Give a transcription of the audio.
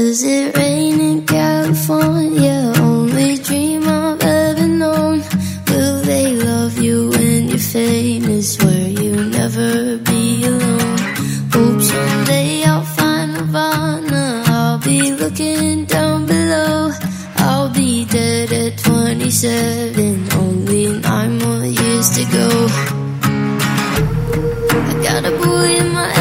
Does it rain in California? Only dream I've ever known. Will they love you when you're famous, where you never be alone? Hope someday I'll find Nirvana. I'll be looking down below. I'll be dead at 27, only 9 more years to go. I got a boy in my